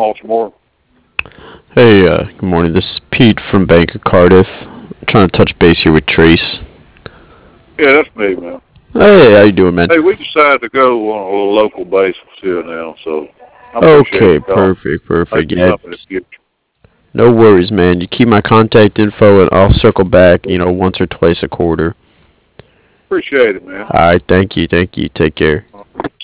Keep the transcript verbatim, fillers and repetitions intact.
Baltimore. Hey, uh, good morning. This is Pete from Bank of Cardiff. I'm trying to touch base here with Trace. Yeah, that's me, man. Hey, how you doing, man? Hey, we decided to go on a little local basis here now, so I appreciate Okay, the call. perfect, perfect. Maybe Yeah, something in the future. no worries, man. You keep my contact info, and I'll circle back. You know, once or twice a quarter. Appreciate it, man. All right, thank you, thank you. Take care.